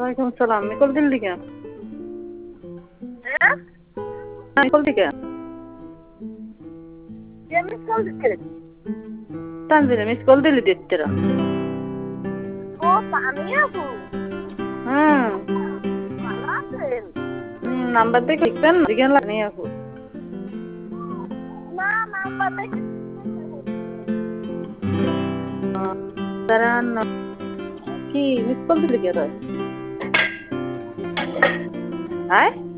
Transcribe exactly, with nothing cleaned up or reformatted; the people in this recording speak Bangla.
ওয়ালাইকুম সালাম। মিকল দিল্লি কেন? হ্যাঁ মিকল দিকে কে মিস কল দিচ্ছে? তানজিলে মিস কল দিলি দিতেরা। ও তানিয়া আপু হুম ভালো আছেন? হুম নাম্বার দেখে লিখবেন দিকে লাগনি আপু। না নাম্বার দেখে দাঁড়ান কি মিস কল দিলি কে? আয়